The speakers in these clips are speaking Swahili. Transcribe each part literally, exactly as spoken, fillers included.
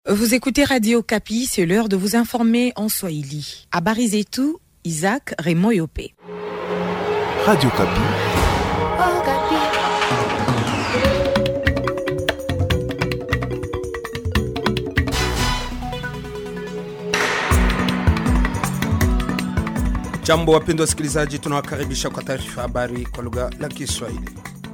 Vous écoutez Radio Okapi, c'est l'heure de vous informer en Swahili. Habari zetu, Isaac Raymond Yopé. Radio Okapi. Okapi. Jambo wapendwa wasikilizaji, tunawakaribisha kwa taarifa habari kwa lugha la Kiswahili.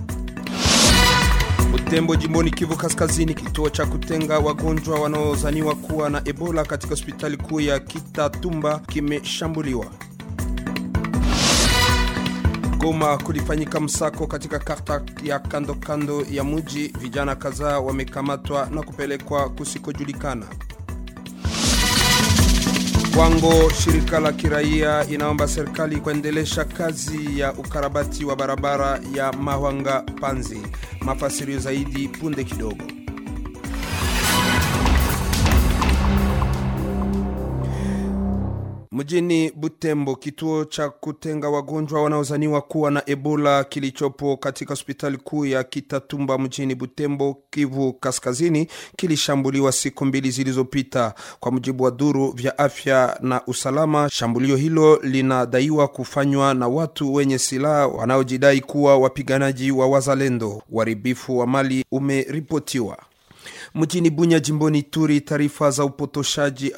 Butembo, jimboni Kivu Kaskazini, kituo cha kutenga wagonjwa wanaozaniwa kuwa na Ebola katika hospitali kuu ya Kitatumba kimeshambuliwa. Goma, kulifanyika msako katika karta ya kando kando ya mji. Vijana kadhaa wamekamatwa na kupelekwa kusikojulikana. Kwango, shirika la kiraia inaomba serikali kuendelesha kazi ya ukarabati wa barabara ya Mahwanga Panzi. Mafasirio zaidi punde kidogo. Mjini Butembo, kituo cha kutenga wagonjwa wanaozaniwa kuwa na Ebola kilichopo katika hospitali kuu ya Kitatumba mjini Butembo, Kivu Kaskazini, kilishambuliwa siku mbili zilizopita. Kwa mujibu wa duru vya afya na usalama, shambulio hilo linadaiwa kufanywa na watu wenye silaha wanaojidai kuwa wapiganaji wa Wazalendo. Uharibifu wa mali umeripotiwa. Mjini Bunya, jimboni Ituri, taarifa za upotoshaji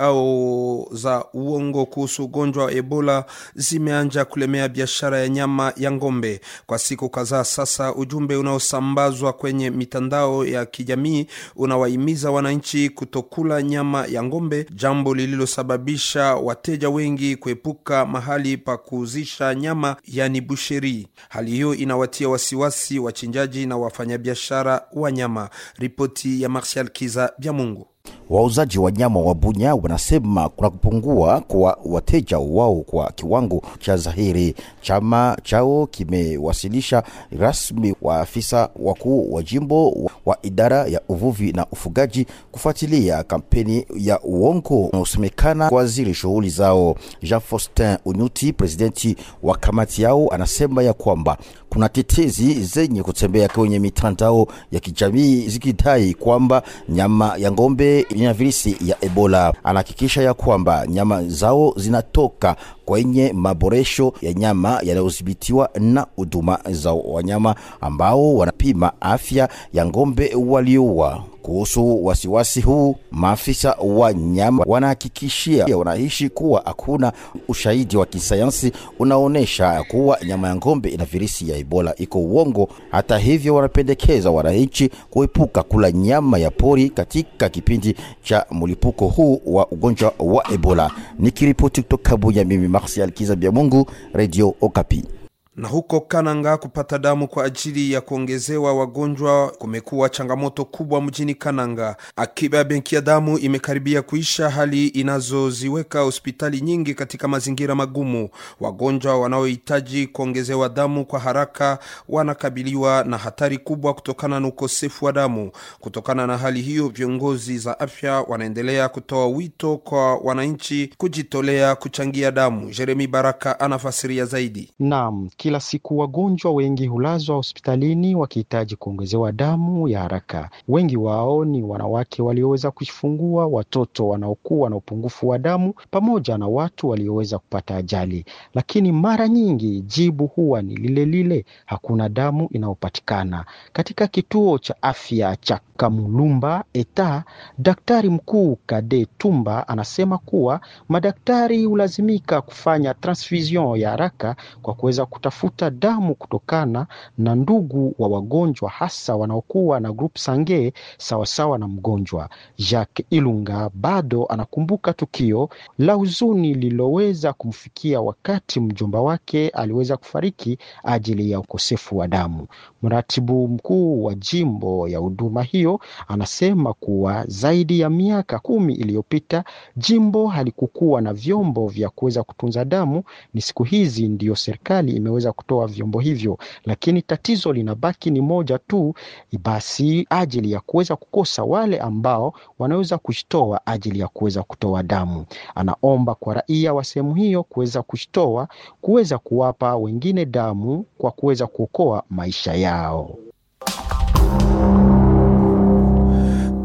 au za uongo kuhusu ugonjwa wa Ebola zimeanza kulemea biashara ya nyama ya ngombe. Kwa siku kadhaa sasa, ujumbe unaosambazwa kwenye mitandao ya kijamii unawahimiza wananchi kutokula nyama ya ngombe, jambo lililosababisha wateja wengi kuepuka mahali pa kuuzisha nyama, yani busheri. Hali hiyo inawatia wasiwasi wachinjaji na wafanyabiashara wa nyama. Ripoti ya Martial Kiza Bya Mungu. Wauzaji wa nyama wa Bunya wanasema kuna kupungua kwa wateja wao kwa kiwango cha dhahiri. Chama chao kimewasilisha rasmi wa afisa wakuu wa jimbo wa idara ya uvuvi na ufugaji kufuatilia kampeni ya uongo unaosemekana kwa zile shughuli zao. Jean Faustin Unuti, presidenti wa kamati yao, anasema ya kwamba kuna tetezi zenye kutembea kwenye mitandao ya kijamii zikidai kwamba nyama ya ngombe ina virusi ya Ebola. Anahakikisha ya kwamba nyama zao zinatoka kwenye maboresho ya nyama yanayodhibitiwa na huduma za wanyama ambao wanapima afya ya ngombe walioua. Kuhusu wasiwasi huu, maafisa wa nyama wanahakikishia wanaishi kuwa hakuna ushahidi wa kisayansi unaonesha kuwa nyama ya ngombe ina virusi ya Ebola iko uongo. Hata hivyo, wanapendekeza wananchi kuepuka kula nyama ya pori katika kipindi cha mlipuko huu wa ugonjwa wa Ebola. Nikiripoti kutoka Bunya, mimi Martial Kiza Bya Mungu, Radio Okapi. Na huko Kananga, kupata damu kwa ajili ya kuongezewa wagonjwa kumekuwa changamoto kubwa mjini Kananga. Akiba ya benki ya damu imekaribia kuisha, hali inazoziweka hospitali nyingi katika mazingira magumu. Wagonjwa wanaohitaji kuongezewa damu kwa haraka wanakabiliwa na hatari kubwa kutokana na ukosefu wa damu. Kutokana na hali hiyo, viongozi za afya wanaendelea kutoa wito kwa wananchi kujitolea kuchangia damu. Jeremy Baraka anafasiria zaidi. Naam, kila siku wagonjwa wengi hulazwa hospitalini wakihitaji kuongezewa damu ya haraka. Wengi wao ni wanawake walioweza kujifungua, watoto wanaokuwa na upungufu wa damu, pamoja na watu walioweza kupata ajali. Lakini mara nyingi jibu huwa ni lile lile, hakuna damu inayopatikana. Katika kituo cha afya cha Kamulumba Eta, daktari mkuu Kade Tumba anasema kuwa madaktari hulazimika kufanya transfusion ya haraka kwa kuweza kutafuta damu kutokana na ndugu wa wagonjwa, hasa wanaokuwa na group sange sawa sawa na mgonjwa. Jacques Ilunga bado anakumbuka tukio la huzuni lililoweza kumfikia wakati mjomba wake aliweza kufariki ajili ya ukosefu wa damu. Mratibu mkuu wa jimbo ya huduma hiyo anasema kuwa zaidi ya miaka kumi iliyopita jimbo halikukuwa na vyombo vya kuweza kutunza damu. Ni siku hizi ndiyo serikali imeweza kutoa vyombo hivyo, lakini tatizo linabaki ni moja tu, basi ajili ya kuweza kukosa wale ambao wanaweza kushitoa ajili ya kuweza kutoa damu. Anaomba kwa raia wa sehemu hiyo kuweza kushitoa, kuweza kuwapa wengine damu kwa kuweza kuokoa maisha yao.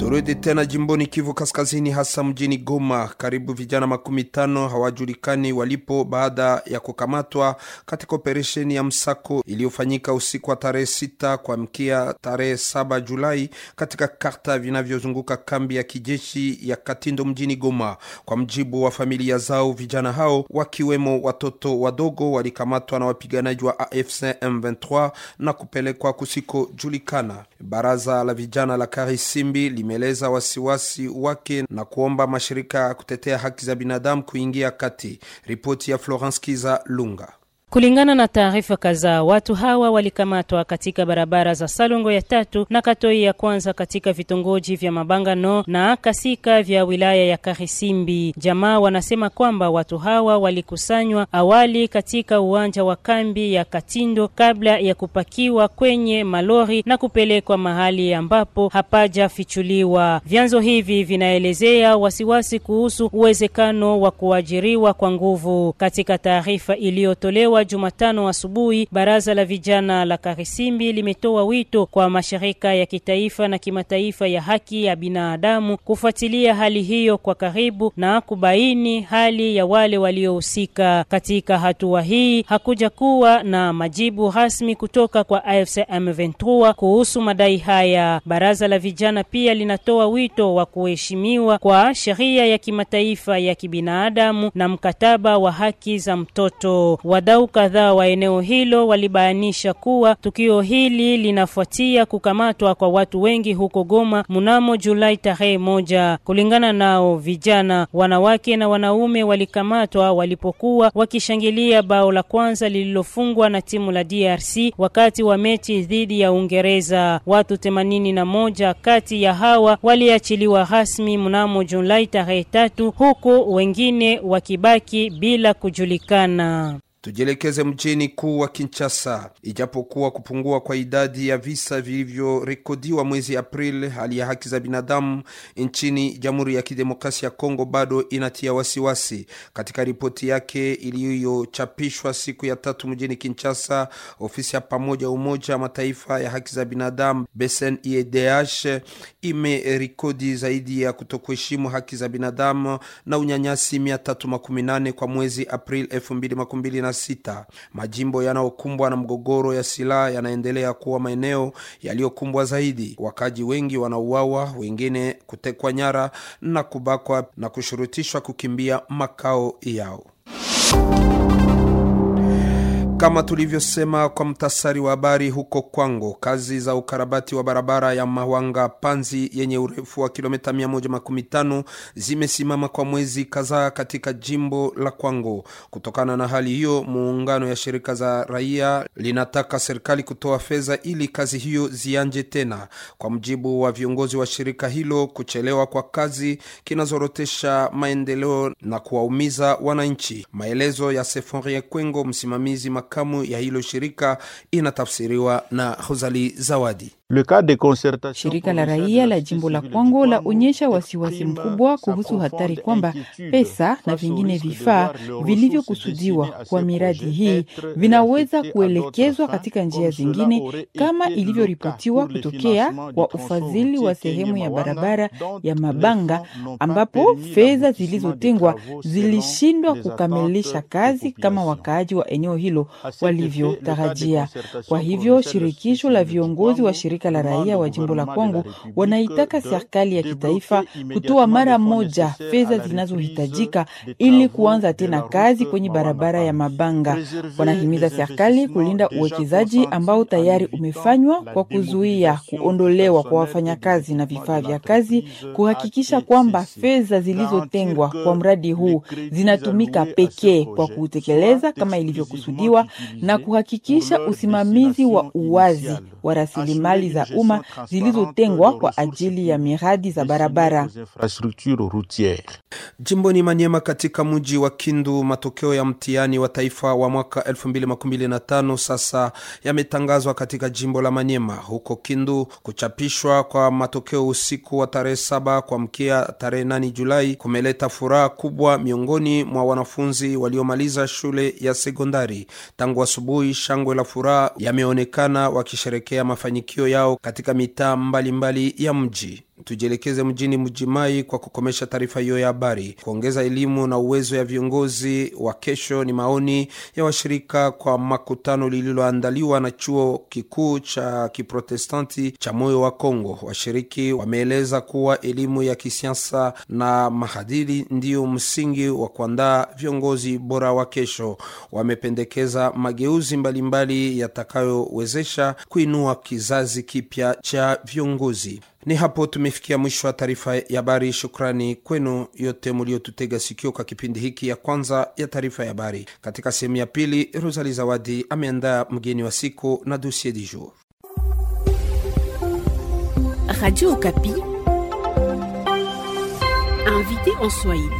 Turudi tena jimboni Kivu Kaskazini, hasa mjini Goma. Karibu vijana makumi tano hawajulikani walipo baada ya kukamatwa katika operesheni ya msako iliyofanyika usiku wa tarehe sita kwa mkia tarehe saba Julai katika karta vinavyozunguka kambi ya kijeshi ya Katindo mjini Goma. Kwa mjibu wa familia zao, vijana hao wakiwemo watoto wadogo walikamatwa na wapiganaji wa A F C M ishirini na tatu na kupelekwa kusiko julikana. Baraza la vijana la Karisimbi limeleza wasiwasi wake na kuomba mashirika kutetea haki za binadamu kuingia kati. Ripoti ya Florence Kiza Lunga. Kulingana na taarifa kadhaa, watu hawa walikamatwa katika barabara za Salongo ya tatu na Katoi ya kwanza katika vitongoji vya Mabangano na Kasika vya wilaya ya Karisimbi. Jamaa wanasema kwamba watu hawa walikusanywa awali katika uwanja wa kambi ya Katindo kabla ya kupakiwa kwenye malori na kupelekwa mahali ambapo hapajafichuliwa. Vyanzo hivi vinaelezea wasiwasi kuhusu uwezekano wa kuajiriwa kwa nguvu. Katika taarifa iliyotolewa Jumatano asubuhi, baraza la vijana la Karisimbi limetoa wito kwa mashirika ya kitaifa na kimataifa ya haki ya binadamu kufuatilia hali hiyo kwa karibu na kubaini hali ya wale waliohusika. Katika hatua hii hakuja kuwa na majibu rasmi kutoka kwa A F C M ishirini na tatu kuhusu madai haya. Baraza la vijana pia linatoa wito wa kuheshimiwa kwa sheria ya kimataifa ya kibinadamu na mkataba wa haki za mtoto. Wadau kadhaa wa eneo hilo walibainisha kuwa tukio hili linafuatia kukamatwa kwa watu wengi huko Goma mnamo Julai tarehe moja. Kulingana nao, vijana, wanawake na wanaume walikamatwa walipokuwa wakishangilia bao la kwanza lililofungwa na timu la D R C wakati wa mechi dhidi ya Uingereza. Watu themanini na moja kati ya hawa waliachiliwa rasmi mnamo Julai tarehe tatu, huku wengine wakibaki bila kujulikana. Tujelekeze mjini kuu wa Kinshasa. Ijapokuwa kupungua kwa idadi ya visa vilivyo rekodiwa mwezi April, hali ya haki za binadamu nchini Jamhuri ya Kidemokrasia ya Kongo bado inatia wasiwasi. Katika ripoti yake iliyochapishwa siku ya tatu mjini Kinshasa, ofisi ya pamoja Umoja wa Mataifa ya haki za binadamu B C N I D H imerekodi zaidi ya kutokuheshimu haki za binadamu na unyanyasi mia tatu makumi nane kwa mwezi April elfu mbili makumi mbili na sita. Majimbo yanayokumbwa na mgogoro ya silaha yanaendelea kuwa maeneo yaliyokumbwa zaidi. Wakaji wengi wanauawa, wengine kutekwa nyara na kubakwa na kushurutishwa kukimbia makao yao. Kama tulivyosema kwa mtasari wa habari, huko Kwango, kazi za ukarabati wa barabara ya Mawanga Panzi yenye urefu wa kilomita mia moja makumi tano zimesimama kwa mwezi kadhaa katika jimbo la Kwango. Kutokana na hali hiyo, muungano ya shirika za raia linataka serikali kutoa fedha ili kazi hiyo zianje tena. Kwa mjibu wa viongozi wa shirika hilo, kuchelewa kwa kazi kinazorotesha maendeleo na kuwaumiza wananchi. Maelezo ya Seforie Kwengo, msimamizi kamu ya hilo shirika, inatafsiriwa na Rosalie Zawadi. Shirika la raia la jimbo la Kwango la onyesha wasiwasi mkubwa kuhusu hatari kwamba pesa na vingine vifaa vilivyokusudiwa kwa miradi hii vinaweza kuelekezwa katika njia zingine, kama ilivyoripotiwa kutokea kwa ufadhili wa sehemu ya barabara ya Mabanga, ambapo fedha zilizotengwa zilishindwa kukamilisha kazi kama wakaaji wa eneo hilo walivyotarajia. Kwa hivyo shirikisho la viongozi wa shirika la raia wa jimbo la Kwango wanaitaka serikali ya kitaifa kutoa mara moja fedha zinazohitajika ili kuanza tena kazi kwenye barabara ya Mabanga. Wanahimiza serikali kulinda uwekezaji ambao tayari umefanywa kwa kuzuia kuondolewa kwa wafanyakazi na vifaa vya kazi, kuhakikisha kwamba fedha zilizotengwa kwa mradi huu zinatumika pekee kwa kutekeleza kama ilivyokusudiwa, na kuhakikisha usimamizi wa uwazi wa rasilimali za umma zilizotengwa kwa ajili ya miradi za barabara. Jimboni Maniema, katika mji wa Kindu, matokeo ya mtihani wa taifa wa mwaka elfu mbili makumi mbili na tano sasa yametangazwa katika jimbo la Maniema. Huko Kindu, kuchapishwa kwa matokeo usiku wa tarehe saba kwa mkia tarehe nane Julai kumeleta furaha kubwa miongoni mwa wanafunzi waliomaliza shule ya sekondari. Tangu asubuhi, shangwe la furaha yameonekana wakisherekea mafanikio yao katika mitaa mbalimbali ya mji. Tujielekeze mjini Mjimai kwa kukomesha taarifa hiyo ya habari. Kuongeza elimu na uwezo ya viongozi wa kesho ni maoni ya washirika kwa makutano lililoandaliwa na chuo kikuu cha Kiprotestanti cha Moyo wa Kongo. Washiriki wameeleza kuwa elimu ya kisiasa na mahadili ndio msingi wa kuandaa viongozi bora wa kesho. Wamependekeza mageuzi mbalimbali yatakayowezesha kuinua kizazi kipya cha viongozi. Ni hapo tumefikia mwisho wa taarifa ya habari. Shukrani kwenu yote mliotutega sikio kwa kipindi hiki ya kwanza ya taarifa ya habari. Katika sehemu ya pili, Rosalie Zawadi ameandaa mgeni wa siku na dossier du jour. Radio Okapi, invité en Swahili.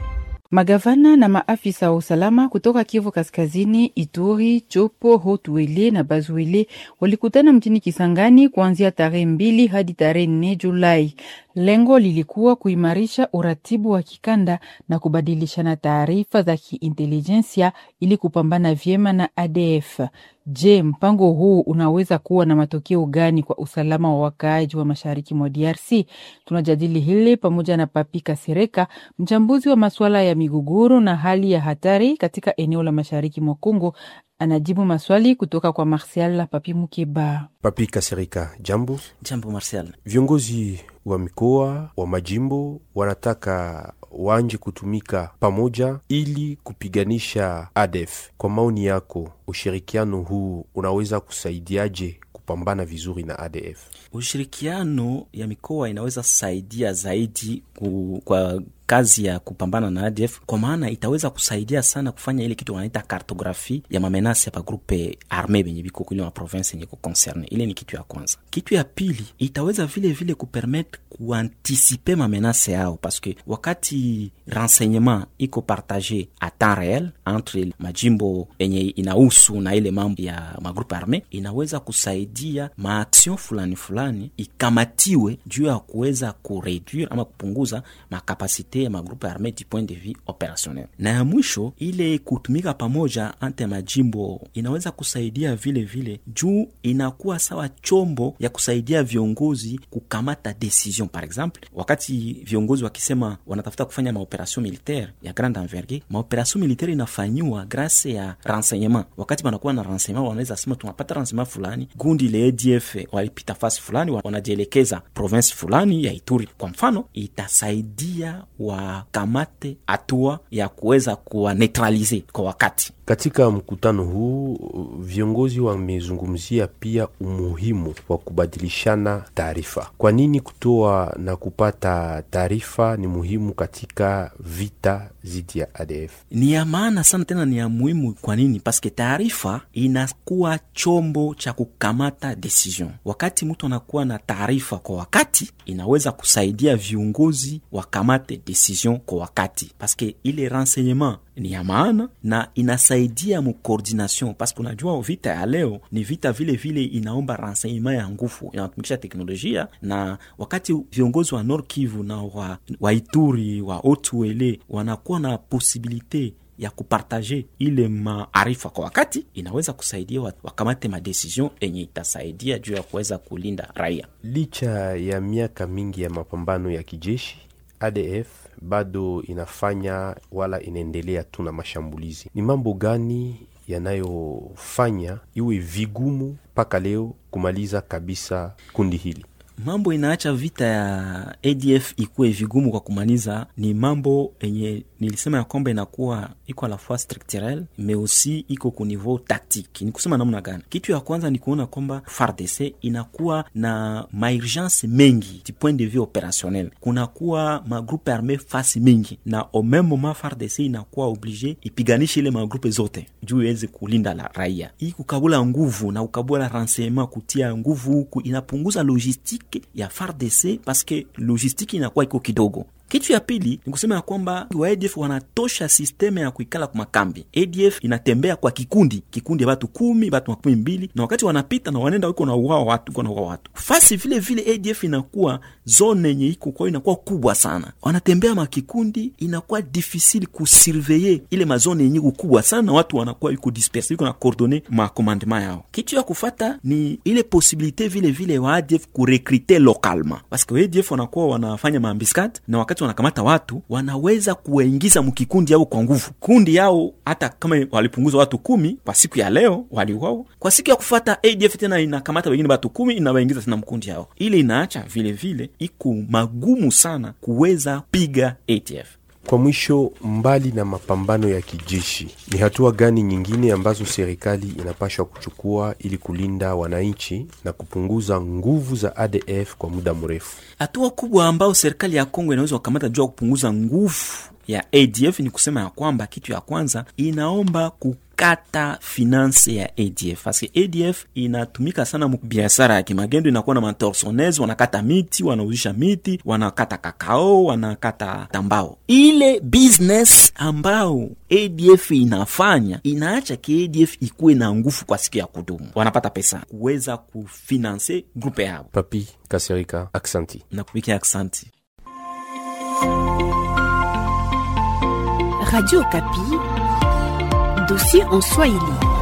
Magavana na maafisa wa usalama kutoka Kivu Kaskazini, Ituri, Chopo, Haut-Uele na Bas-Uele walikutana mjini Kisangani kuanzia tarehe mbili hadi tarehe nne Julai. Lengo lilikuwa kuimarisha uratibu wa kikanda na kubadilishana taarifa za kiintelijensia ili kupambana vyema na A D F. Je, mpango huu unaweza kuwa na matokeo gani kwa usalama wa wakaaji wa mashariki mwa D R C? Tunajadili hili pamoja na Papi Kasereka, mchambuzi wa masuala ya migogoro na hali ya hatari katika eneo la mashariki mwa Kongo. Anajibu maswali kutoka kwa Martial Papi Mukeba. Papi Kasereka, jambo. Jambo Martial. Viongozi wa mikoa, wa majimbo wanataka waanje kutumika pamoja ili kupiganisha A D F. Kwa maoni yako, ushirikiano huu unaweza kusaidiaje kupambana vizuri na A D F? Ushirikiano ya mikoa inaweza saidia zaidi ku, kwa kazi ya kupambana na A D F, kwa maana itaweza kusaidia sana kufanya ile kitu wanaita kartografi ya mamenasi ya grupe arme benye biko kule ma province yenye concerne. Ile ni kitu ya kwanza. Kitu ya pili, itaweza vile vile kupermettre kuanticiper mamenasi yao, parce que wakati renseignement iko partagé à temps réel entre majimbo yenye inahusu na ile mambo ya magrupe arme, inaweza kusaidia maaction fulani fulani ikamatiwe juu ya kuweza kureduire ama kupunguza makapasite ya magrupe arme du point de vue opérationnel. Na ya mwisho, ile kutumika pamoja ante majimbo inaweza kusaidia vile vile juu inakuwa sawa chombo ya kusaidia viongozi kukamata decision. Par exemple, wakati viongozi wakisema wanatafuta kufanya maoperation militaire ya grande envergure, maoperation militaire inafanywa grâce ya renseignement. Wakati wanakuwa na renseignement, wanaweza sema tunapata renseignement fulani, gundi le A D F walipita fasi fulani, wanajielekeza province fulani ya Ituri kwa mfano, itasaidia wakamate hatua ya kuweza kuwa neutralize kwa wakati. Katika mkutano huu viongozi wamezungumzia pia umuhimu wa kubadilishana taarifa. Kwa nini kutoa na kupata taarifa ni muhimu katika vita zidi ya A D F? Ni ya maana sana, tena ni ya muhimu. Kwa nini? Paske taarifa inakuwa chombo cha kukamata decision. Wakati mtu anakuwa na taarifa kwa wakati, inaweza kusaidia viongozi wakamate decision kwa wakati, paske ile renseignement ni ya maana na inasaidia mu coordination, paske unajua vita ya leo ni vita vile vile inaomba renseignement ya nguvu, inatumikisha teknolojia. Na wakati viongozi wa Nord Kivu na wa, wa Ituri, wa Haut-Uele wanakuwa na posibilite ya kupartaje ile maarifa kwa wakati, inaweza kusaidia wakamate ma decision enye itasaidia juu ya kuweza kulinda raia. Licha ya miaka mingi ya mapambano ya kijeshi, A D F bado inafanya wala inaendelea tu na mashambulizi. Ni mambo gani yanayofanya iwe vigumu mpaka leo kumaliza kabisa kundi hili? Mambo inaacha vita ya A D F ikuwe vigumu kwa kumaliza ni mambo enye nilisema ya kwamba inakuwa iko la fois structurel mais aussi iko ku niveau tactique. Ni kusema namna gani? Kitu ya kwanza ni kuona kwamba F A R D C inakuwa na maurgence mengi du point de vue opérationnel. Kunakuwa ma groupe armé fasi mingi na au même moment F A R D C inakuwa obligé ipiganishe ile ma groupe zote juu iweze kulinda la raia. Hii kukabula nguvu na ukabula renseignement, kutia nguvu huku inapunguza logistique ya F A R D C parce que logistique inakuwa iko kidogo. Kitu ya pili ni kusema ya kwamba wa A D F wanatosha sisteme ya kuikala kwa makambi. A D F inatembea kwa kikundi, kikundi ya watu kumi, watu makumi mbili, na wakati wanapita na wanaenda wiko na uwao watu, wiko na uwao watu. Fasi vile vile A D F inakuwa zone yenye iko kwa inakuwa kubwa sana. Wanatembea makikundi, inakuwa difficile kusurveiller ile mazone yenye kubwa sana, watu wanakuwa yuko disperse, yuko na coordonner ma commandement yao. Kitu ya kufata ni ile possibilité vile vile wa A D F kurecruter localement, parce que A D F wanakuwa wanafanya maambiscade, na wakati wanakamata watu wanaweza kuwaingiza mkikundi yao kwa nguvu. Kundi yao hata kama walipunguza watu kumi kwa siku ya leo waliuao, kwa siku ya kufata A D F tena inakamata wengine watu kumi inawaingiza tena mkundi yao. Ile inaacha vile vile iko magumu sana kuweza piga A D F. Kwa mwisho, mbali na mapambano ya kijeshi, ni hatua gani nyingine ambazo serikali inapaswa kuchukua ili kulinda wananchi na kupunguza nguvu za A D F kwa muda mrefu? Hatua kubwa ambao serikali ya Kongo inaweza kukamata juu ya kupunguza nguvu ya A D F ni kusema ya kwamba kitu ya kwanza inaomba kukata finance ya A D F. Parce que A D F inatumika sana mbiashara ya kimagendo, inakuwa na mantorsonezi, wanakata miti, wanauzisha miti, wanakata kakao, wanakata tambao. Ile business ambao A D F inafanya inaacha ki A D F ikuwe na nguvu kwa siku ya kudumu. Wanapata pesa kuweza kufinance grupe yao. Papi Kasirika, aksanti. Na kubiki aksanti. Radio Okapi, dossier en Swahili.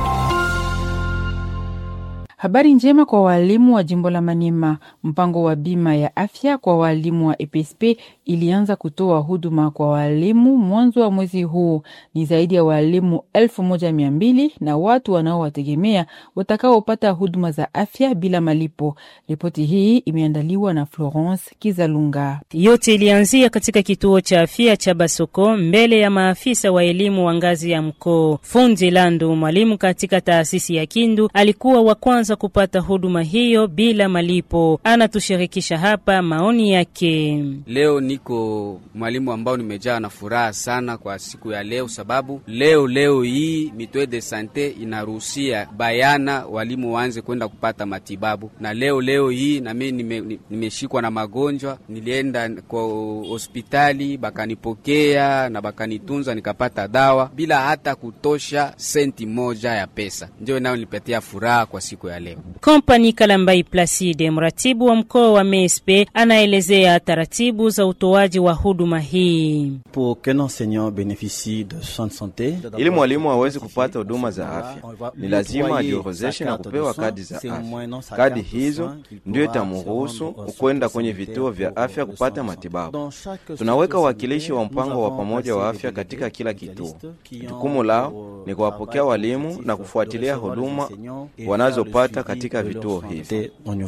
Habari njema kwa walimu wa jimbo la Maniema. Mpango wa bima ya afya kwa walimu wa E P S P ilianza kutoa huduma kwa walimu mwanzo wa mwezi huu. Ni zaidi ya walimu elfu moja mia mbili na watu wanaowategemea watakaopata huduma za afya bila malipo. Ripoti hii imeandaliwa na Florence Kizalunga. Yote ilianzia katika kituo cha afya cha Basoko mbele ya maafisa wa elimu wa ngazi ya mkoa. Fundi Landu, mwalimu katika taasisi ya Kindu, alikuwa wa kwanza kupata huduma hiyo bila malipo. Anatushirikisha hapa maoni yake. Leo niko mwalimu ambao nimejaa na furaha sana kwa siku ya leo, sababu leo leo hii mitoe de sante inaruhusia bayana walimu waanze kwenda kupata matibabu. Na leo leo hii na mimi nime, nimeshikwa na magonjwa, nilienda kwa hospitali bakanipokea na bakanitunza nikapata dawa bila hata kutosha senti moja ya pesa. Ndio nao nilipatia furaha kwa siku ya leo. Kompani Kalambai Placide, mratibu wa mkoa wa M S P, anaelezea taratibu za utoaji wa huduma hii. Pour que l'enseignant bénéficie de soins de santé, ili mwalimu aweze kupata huduma za afya, ni lazima ajiorozeshe na kupewa kadi za afya. Kadi hizo ndio itamruhusu kwenda kwenye vituo vya afya kupata matibabu. Tunaweka wakilishi wa mpango wa pamoja wa afya katika kila kituo. Jukumu lao ni kuwapokea walimu na kufuatilia huduma wanazopata katika vituo hivi.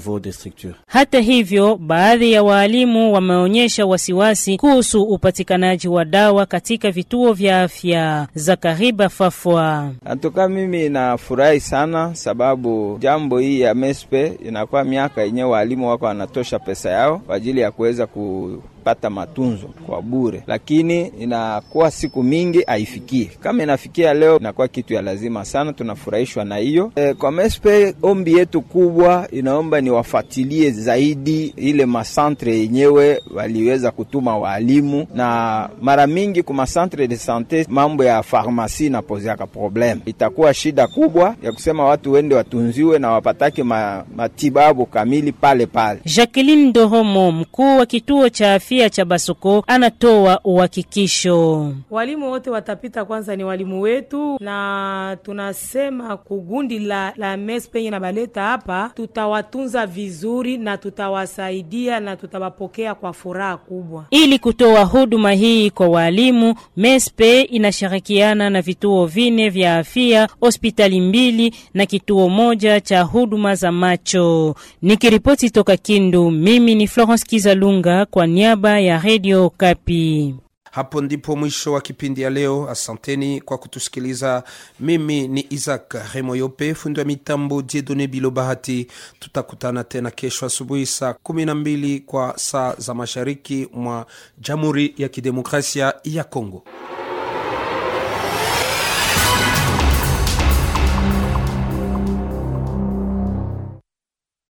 Hata hivyo, baadhi ya walimu wameonyesha wasiwasi kuhusu upatikanaji wa dawa katika vituo vya afya. Zakariba Fafwa: Atoka mimi nafurahi sana sababu jambo hii ya M S P inakuwa miaka yenyewe walimu wako wanatosha pesa yao kwa ajili ya kuweza ku pata matunzo kwa bure, lakini inakuwa siku mingi haifikie. Kama inafikia leo inakuwa kitu ya lazima sana, tunafurahishwa na hiyo. E, kwa M S P ombi yetu kubwa inaomba ni wafatilie zaidi ile masantre yenyewe waliweza kutuma walimu, na mara mingi kuma centre de santé mambo ya farmasi na poziaka problem. Itakuwa shida kubwa ya kusema watu wende watunziwe na wapatake ma, matibabu kamili pale pale. Jacqueline Dohomo, mkuu wa kituo cha afya cha Basoko, anatoa uhakikisho. Walimu wote watapita kwanza ni walimu wetu, na tunasema kugundi la, la M S P na baleta hapa, tutawatunza vizuri na tutawasaidia na tutawapokea kwa furaha kubwa. Ili kutoa huduma hii kwa walimu, M S P inashirikiana na vituo vine vya afya, hospitali mbili na kituo moja cha huduma za macho. Nikiripoti toka Kindu, mimi ni Florence Kizalunga kwa niaba ya Radio Okapi. Hapo ndipo mwisho wa kipindi ya leo. Asanteni kwa kutusikiliza. Mimi ni Isaac Remoyope, fundi wa mitambo Dieudonné Bilobahati. Tutakutana tena kesho asubuhi saa kumi na mbili kwa saa za mashariki mwa Jamhuri ya Kidemokrasia ya Kongo.